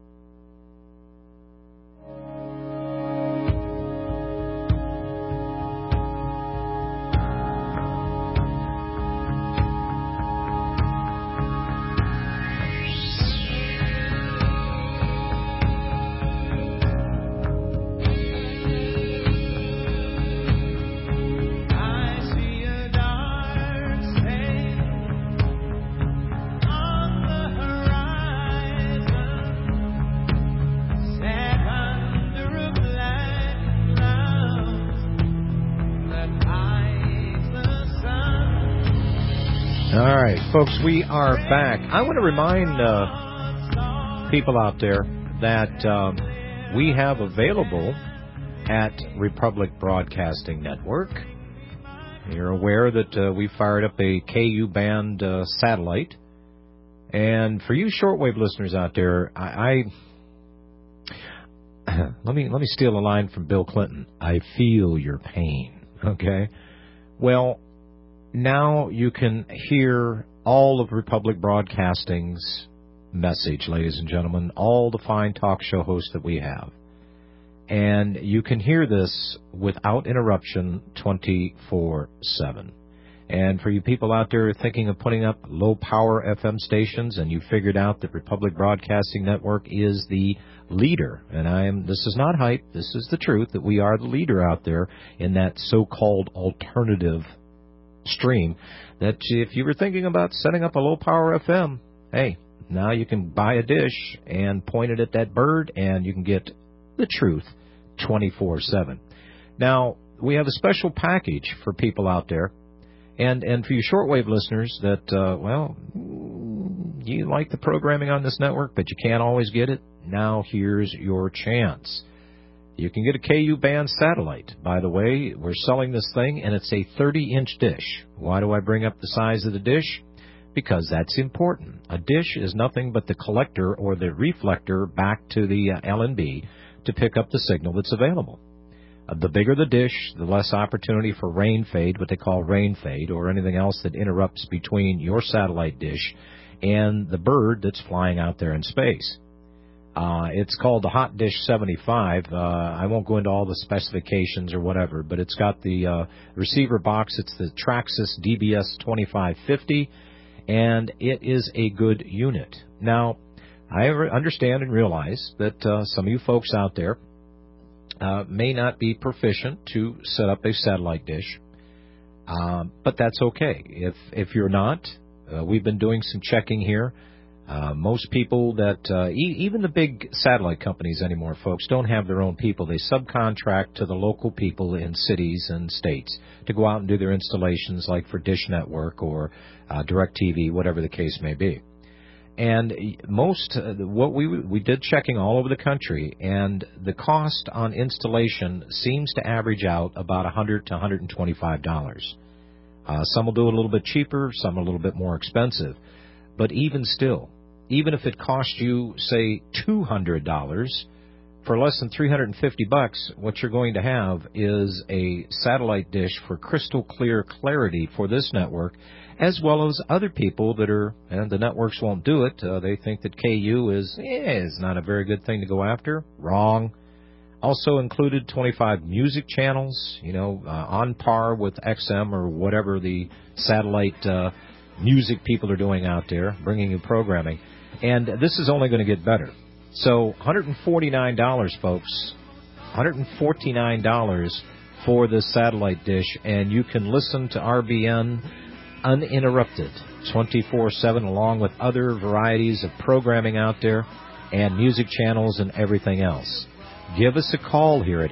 Folks, we are back. I want to remind people out there that we have available at Republic Broadcasting Network. You're aware that we fired up a KU band satellite, And for you shortwave listeners out there, let me steal a line from Bill Clinton. I feel your pain. Okay? Well, now you can hear all of Republic Broadcasting's message, ladies and gentlemen, all the fine talk show hosts that we have. And you can hear this without interruption 24/7. And for you people out there thinking of putting up low-power FM stations and you figured out that Republic Broadcasting Network is the leader, and this is not hype, this is the truth, that we are the leader out there in that so-called alternative stream, that if you were thinking about setting up a low-power FM, hey, now you can buy a dish and point it at that bird and you can get the truth 24/7. Now, we have a special package for people out there. And for you shortwave listeners that, you like the programming on this network, but you can't always get it, now here's your chance. You can get a KU band satellite. By the way, we're selling this thing, and it's a 30-inch dish. Why do I bring up the size of the dish? Because that's important. A dish is nothing but the collector or the reflector back to the LNB to pick up the signal that's available. The bigger the dish, the less opportunity for rain fade, what they call rain fade, or anything else that interrupts between your satellite dish and the bird that's flying out there in space. It's called the Hot Dish 75. I won't go into all the specifications or whatever, but it's got the receiver box. It's the Traxxas DBS 2550, and it is a good unit. Now, I understand and realize that some of you folks out there may not be proficient to set up a satellite dish, but that's okay. If you're not, we've been doing some checking here. Most people that, even the big satellite companies anymore, folks, don't have their own people. They subcontract to the local people in cities and states to go out and do their installations, like for Dish Network or DirecTV, whatever the case may be. And what we did checking all over the country, and the cost on installation seems to average out about $100 to $125. Some will do it a little bit cheaper, some a little bit more expensive. But even still, even if it cost you, say, $200, for less than $350, what you're going to have is a satellite dish for crystal clear clarity for this network, as well as other people that are, and the networks won't do it. They think that KU is not a very good thing to go after. Wrong. Also included 25 music channels, on par with XM or whatever the satellite music people are doing out there, bringing you programming. And this is only going to get better. So $149, folks, $149 for this satellite dish, and you can listen to RBN uninterrupted 24/7, along with other varieties of programming out there and music channels and everything else. Give us a call here at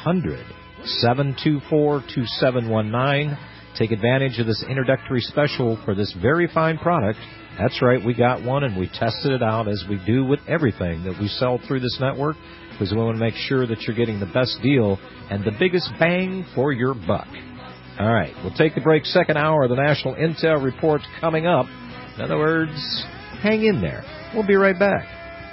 800-724-2719. Take advantage of this introductory special for this very fine product. That's right, we got one, and we tested it out, as we do with everything that we sell through this network, because we want to make sure that you're getting the best deal and the biggest bang for your buck. All right, we'll take the break. Second hour of the National Intel Report coming up. In other words, hang in there. We'll be right back.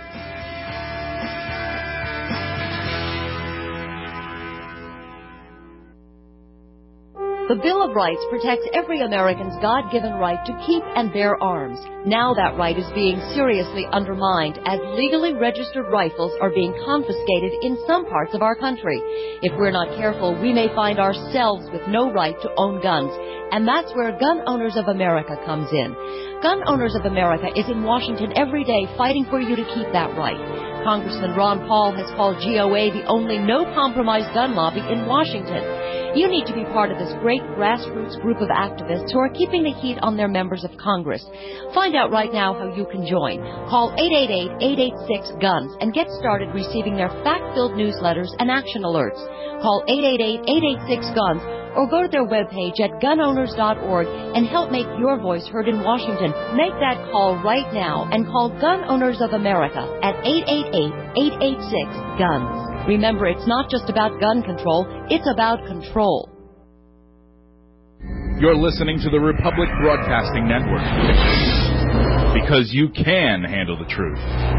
The Bill of Rights protects every American's God-given right to keep and bear arms. Now that right is being seriously undermined as legally registered rifles are being confiscated in some parts of our country. If we're not careful, we may find ourselves with no right to own guns. And that's where Gun Owners of America comes in. Gun Owners of America is in Washington every day fighting for you to keep that right. Congressman Ron Paul has called GOA the only no-compromise gun lobby in Washington. You need to be part of this great grassroots group of activists who are keeping the heat on their members of Congress. Find out right now how you can join. Call 888-886-GUNS and get started receiving their fact-filled newsletters and action alerts. Call 888-886-GUNS or go to their webpage at gunowners.org and help make your voice heard in Washington. Make that call right now and call Gun Owners of America at 888-886-GUNS. Remember, it's not just about gun control, it's about control. You're listening to the Republic Broadcasting Network. because you can handle the truth.